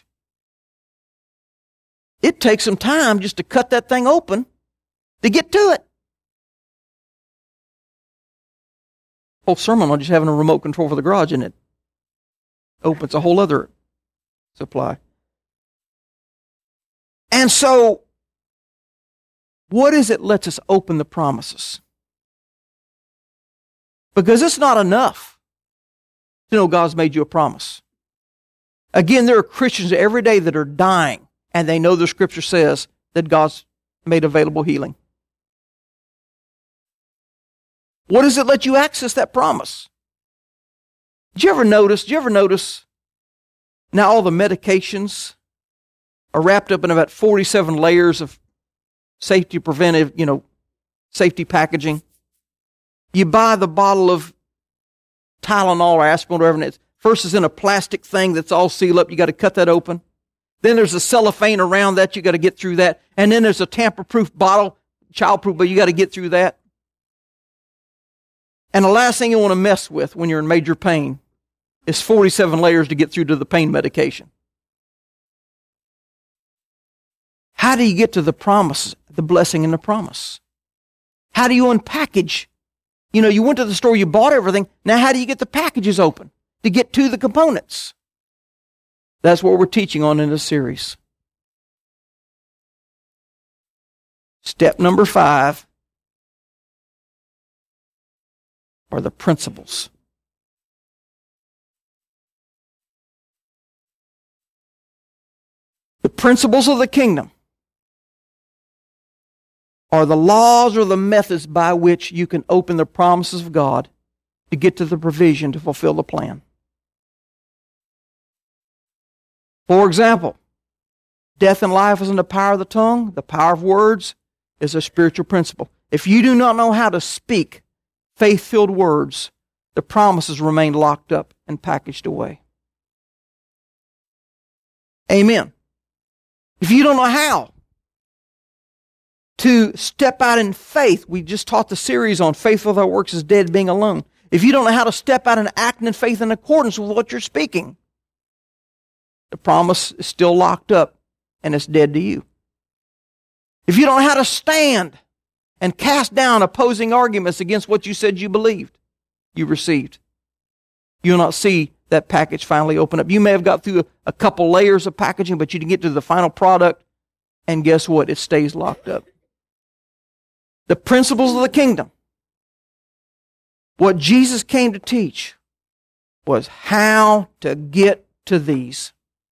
It takes some time just to cut that thing open to get to it. Whole sermon on just having a remote control for the garage, and it opens a whole other supply. And so, what is it lets us open the promises? Because it's not enough to know God's made you a promise. Again, there are Christians every day that are dying, and they know the Scripture says that God's made available healing. What does it let you access that promise? Did you ever notice now all the medications are wrapped up in about 47 layers of safety preventive, safety packaging? You buy the bottle of Tylenol or aspirin, whatever it is. First is in a plastic thing that's all sealed up. You got to cut that open. Then there's a cellophane around that. You got to get through that. And then there's a tamper-proof bottle, child-proof, but you got to get through that. And the last thing you want to mess with when you're in major pain is 47 layers to get through to the pain medication. How do you get to the promise, the blessing and the promise? How do you unpackage? You went to the store, you bought everything. Now how do you get the packages open to get to the components? That's what we're teaching on in this series. Step number 5 are the principles. The principles of the kingdom are the laws or the methods by which you can open the promises of God to get to the provision to fulfill the plan. For example, death and life is in the power of the tongue. The power of words is a spiritual principle. If you do not know how to speak faith-filled words, the promises remain locked up and packaged away. Amen. If you don't know how to step out in faith, we just taught the series on faith without works is dead, being alone. If you don't know how to step out and act in faith in accordance with what you're speaking, the promise is still locked up and it's dead to you. If you don't know how to stand and cast down opposing arguments against what you said you believed, you received, you'll not see that package finally open up. You may have got through a couple layers of packaging, but you didn't get to the final product, and guess what? It stays locked up. The principles of the kingdom, what Jesus came to teach, was how to get to these.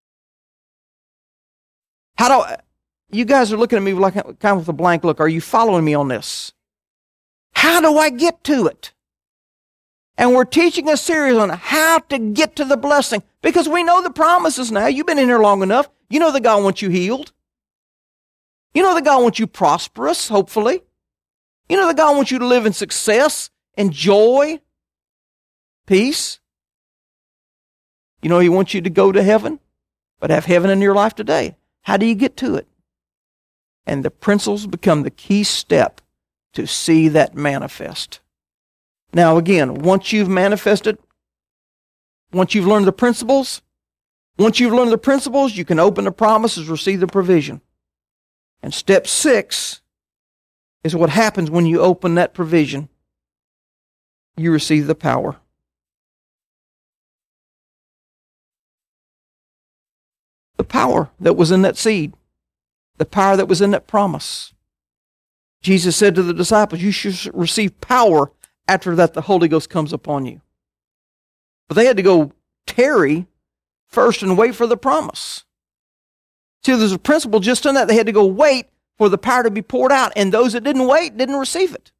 You guys are looking at me like kind of with a blank look. Are you following me on this? How do I get to it? And we're teaching a series on how to get to the blessing, because we know the promises now. You've been in here long enough. You know that God wants you healed. You know that God wants you prosperous, hopefully. You know that God wants you to live in success and joy, peace. You know He wants you to go to heaven, but have heaven in your life today. How do you get to it? And the principles become the key step to see that manifest. Now again, once you've manifested, once you've learned the principles, you can open the promises, receive the provision. And step 6 is what happens when you open that provision. You receive the power. The power that was in that seed. The power that was in that promise. Jesus said to the disciples, you should receive power after that the Holy Ghost comes upon you. But they had to go tarry first and wait for the promise. See, there's a principle just in that. They had to go wait for the power to be poured out, and those that didn't wait didn't receive it.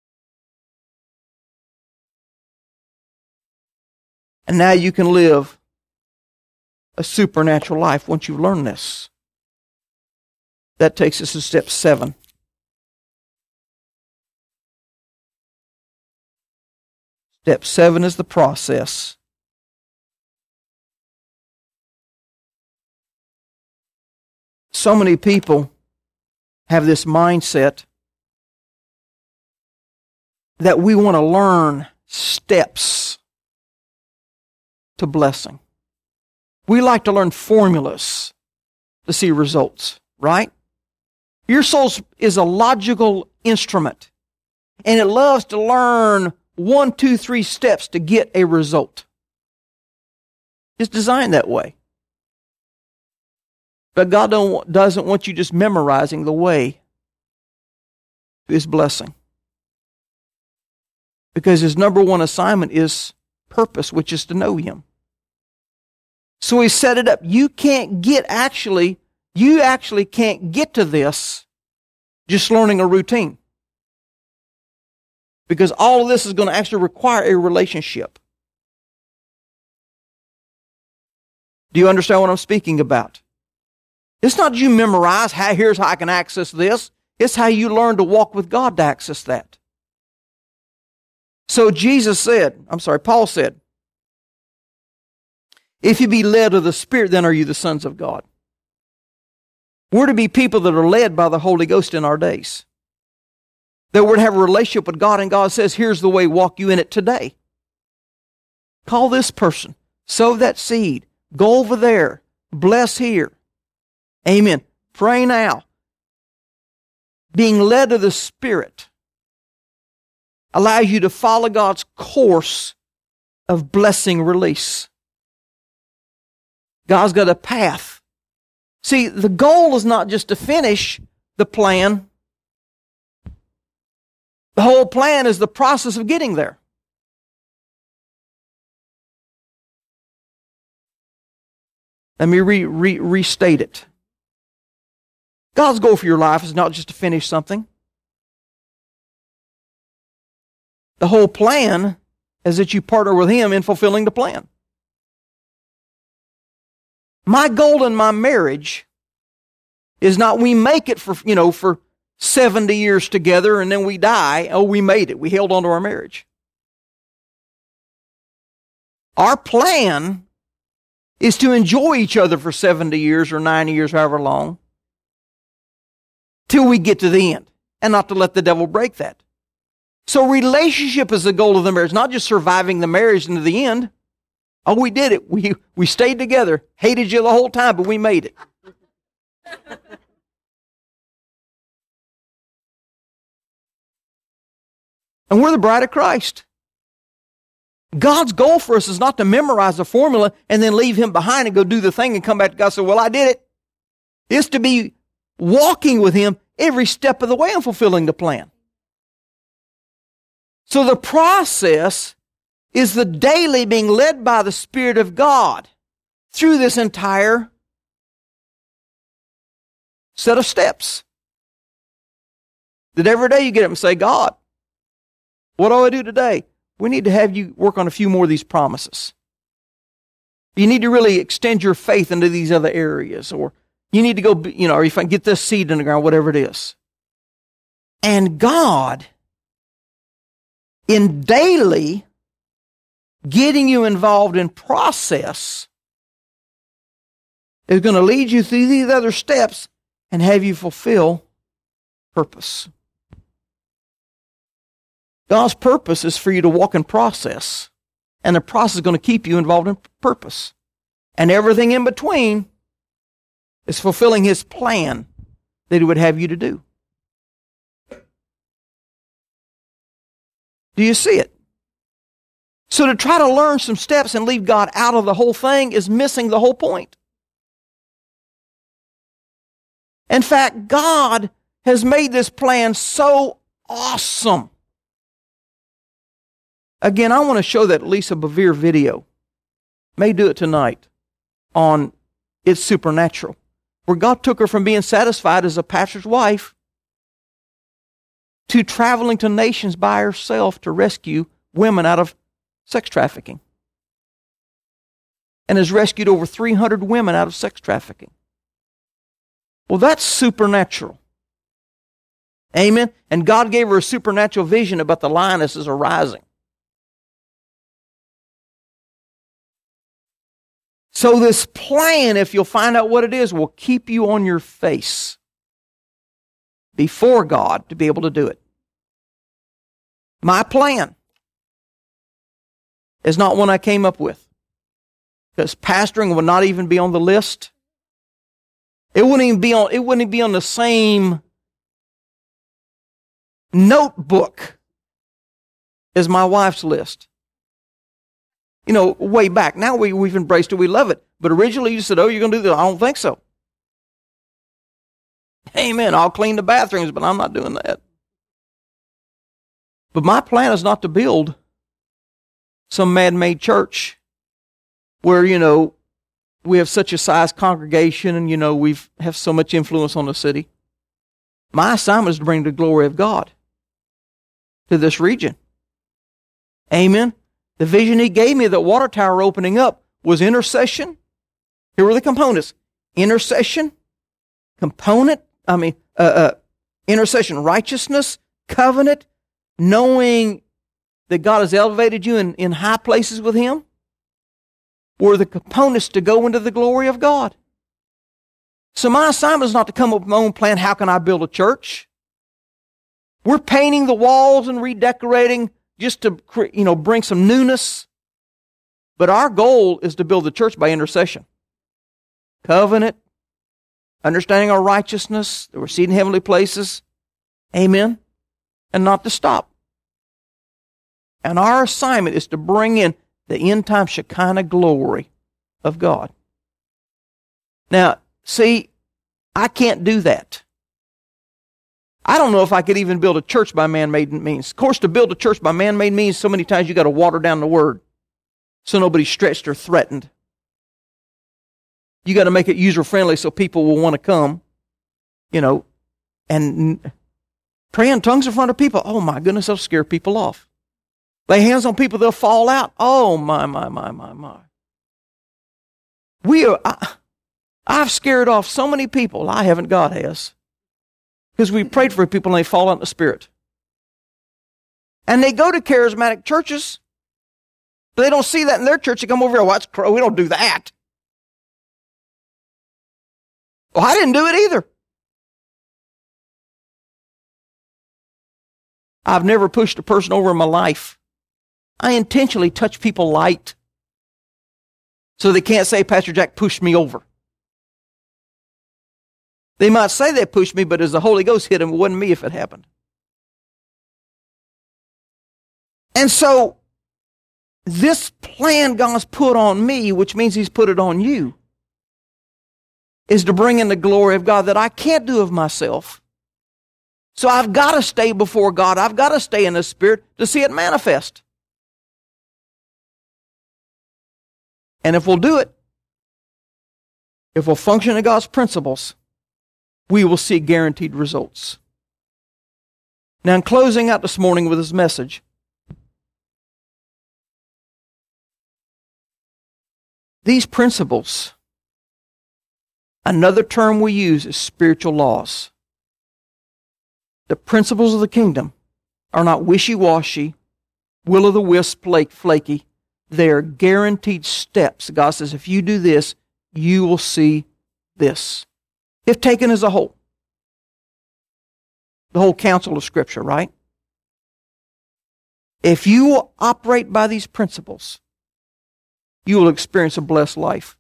And now you can live a supernatural life once you've learned this. That takes us to step 7. Step 7 is the process. So many people have this mindset that we want to learn steps to blessing. We like to learn formulas to see results, right? Your soul is a logical instrument, and it loves to learn 1, 2, 3 steps to get a result. It's designed that way. But God doesn't want you just memorizing the way to His blessing. Because His number one assignment is purpose, which is to know Him. So He set it up. You actually can't get to this just learning a routine. Because all of this is going to actually require a relationship. Do you understand what I'm speaking about? It's not you memorize, here's how I can access this. It's how you learn to walk with God to access that. So Paul said, if you be led of the Spirit, then are you the sons of God. We're to be people that are led by the Holy Ghost in our days. That we're to have a relationship with God, and God says, here's the way, walk you in it today. Call this person, sow that seed, go over there, bless here. Amen. Pray now. Being led of the Spirit allows you to follow God's course of blessing release. God's got a path. See, the goal is not just to finish the plan. The whole plan is the process of getting there. Let me restate it. God's goal for your life is not just to finish something. The whole plan is that you partner with Him in fulfilling the plan. My goal in my marriage is not we make it for 70 years together and then we die. Oh, we made it. We held on to our marriage. Our plan is to enjoy each other for 70 years or 90 years, however long, till we get to the end, and not to let the devil break that. So relationship is the goal of the marriage, not just surviving the marriage into the end. Oh, we did it. We stayed together, hated you the whole time, but we made it. And we're the bride of Christ. God's goal for us is not to memorize the formula and then leave Him behind and go do the thing and come back to God and say, well, I did it. It's to be walking with Him every step of the way and fulfilling the plan. So the process is the daily being led by the Spirit of God through this entire set of steps. That every day you get up and say, God, what do I do today? We need to have you work on a few more of these promises. You need to really extend your faith into these other areas, or you need to go, or if I can get this seed in the ground, whatever it is. And God, in daily getting you involved in process, is going to lead you through these other steps and have you fulfill purpose. God's purpose is for you to walk in process, and the process is going to keep you involved in purpose. And everything in between is fulfilling His plan that He would have you to do. Do you see it? So to try to learn some steps and leave God out of the whole thing is missing the whole point. In fact, God has made this plan so awesome. Again, I want to show that Lisa Bevere video. May do it tonight on It's Supernatural, where God took her from being satisfied as a pastor's wife to traveling to nations by herself to rescue women out of sex trafficking. And has rescued over 300 women out of sex trafficking. Well, that's supernatural. Amen? And God gave her a supernatural vision about the lionesses arising. So this plan, if you'll find out what it is, will keep you on your face. before God to be able to do it. My plan is not one I came up with, because pastoring would not even be on the list. It wouldn't even be on the same notebook as my wife's list. You know, way back. Now we've embraced it. We love it. But originally you said, oh, you're going to do this. I don't think so. Amen. I'll clean the bathrooms, but I'm not doing that. But my plan is not to build some man-made church where, you know, we have such a size congregation and, you know, we have so much influence on the city. My assignment is to bring the glory of God to this region. Amen. The vision He gave me, that water tower opening up, was intercession. Here were the components. Intercession, intercession, righteousness, covenant, knowing that God has elevated you in high places with Him, were the components to go into the glory of God. So my assignment is not to come up with my own plan. How can I build a church? We're painting the walls and redecorating just to, you know, bring some newness. But our goal is to build the church by intercession. Covenant, understanding our righteousness, that we're seated in heavenly places. Amen. And not to stop. And our assignment is to bring in the end-time Shekinah glory of God. Now, see, I can't do that. I don't know if I could even build a church by man-made means. Of course, to build a church by man-made means, so many times you got to water down the Word so nobody's stretched or threatened. You got to make it user-friendly so people will want to come, you know, and pray in tongues in front of people. Oh, my goodness, that'll scare people off. Lay hands on people, they'll fall out. Oh, my. I've scared off so many people. I haven't, God has. Because we prayed for people and they fall out in the Spirit. And they go to charismatic churches. But they don't see that in their church. They come over here, watch crow. We don't do that. Well, I didn't do it either. I've never pushed a person over in my life. I intentionally touch people light so they can't say, Pastor Jack pushed me over. They might say they pushed me, but as the Holy Ghost hit them, it wasn't me if it happened. And so, this plan God's put on me, which means He's put it on you, is to bring in the glory of God that I can't do of myself. So I've got to stay before God. I've got to stay in the Spirit to see it manifest. And if we'll do it, if we'll function in God's principles, we will see guaranteed results. Now, in closing out this morning with this message, these principles, another term we use is spiritual laws. The principles of the kingdom are not wishy-washy, will-o'-the-wisp, flaky. They are guaranteed steps. God says, if you do this, you will see this. If taken as a whole. The whole counsel of Scripture, right? If you will operate by these principles, you will experience a blessed life.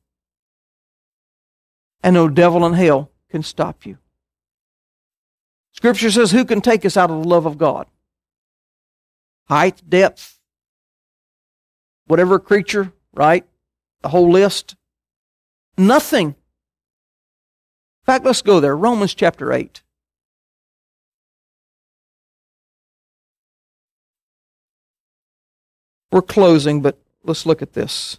And no devil in hell can stop you. Scripture says, who can take us out of the love of God? Height, depth, whatever creature, right? The whole list. Nothing. In fact, let's go there. Romans chapter 8. We're closing, but let's look at this.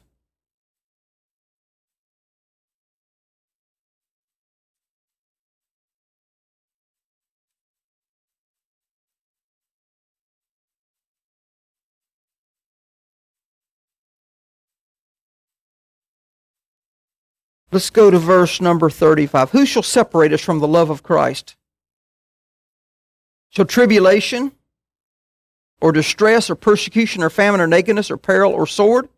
Let's go to verse number 35. Who shall separate us from the love of Christ? Shall tribulation, or distress, or persecution, or famine, or nakedness, or peril, or sword?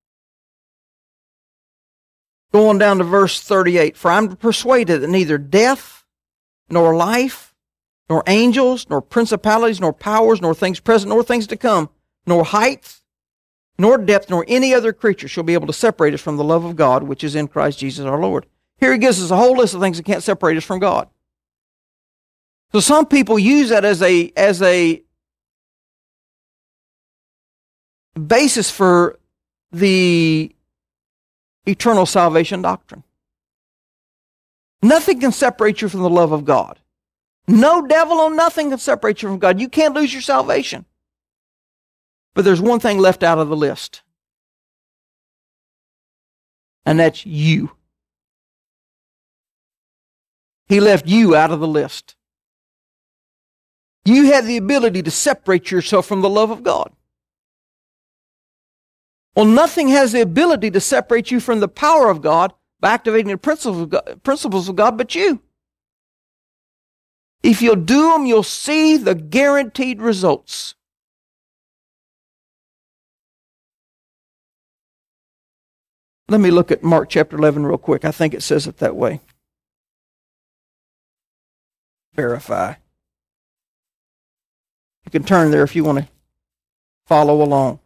Going down to verse 38. For I am persuaded that neither death, nor life, nor angels, nor principalities, nor powers, nor things present, nor things to come, nor height, nor depth, nor any other creature shall be able to separate us from the love of God, which is in Christ Jesus our Lord. Here he gives us a whole list of things that can't separate us from God. So some people use that as a basis for the eternal salvation doctrine. Nothing can separate you from the love of God. No devil or nothing can separate you from God. You can't lose your salvation. But there's one thing left out of the list. And that's you. He left you out of the list. You have the ability to separate yourself from the love of God. Well, nothing has the ability to separate you from the power of God by activating the principles of God but you. If you'll do them, you'll see the guaranteed results. Let me look at Mark chapter 11 real quick. I think it says it that way. Verify. You can turn there if you want to follow along.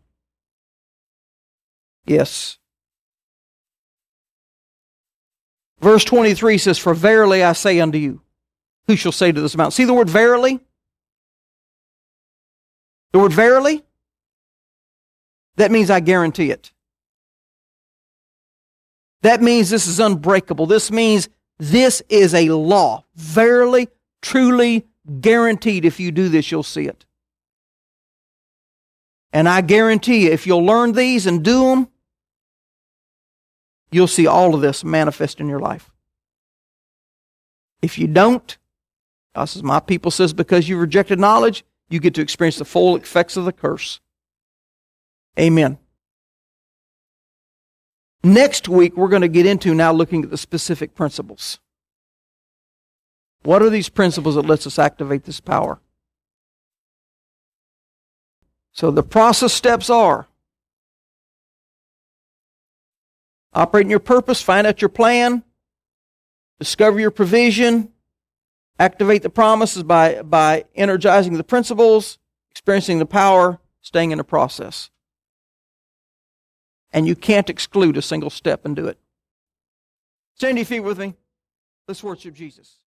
Yes. Verse 23 says, "For verily I say unto you, who shall say to this mountain?" See the word verily? The word verily? That means I guarantee it. That means this is unbreakable. This means this is a law. Verily, truly, guaranteed if you do this, you'll see it. And I guarantee you, if you'll learn these and do them, you'll see all of this manifest in your life. If you don't, God says, my people says, because you rejected knowledge, you get to experience the full effects of the curse. Amen. Next week, we're going to get into now looking at the specific principles. What are these principles that lets us activate this power? So the process steps are: operate in your purpose, find out your plan, discover your provision, activate the promises by energizing the principles, experiencing the power, staying in the process. And you can't exclude a single step and do it. Stand to your feet with me. Let's worship Jesus.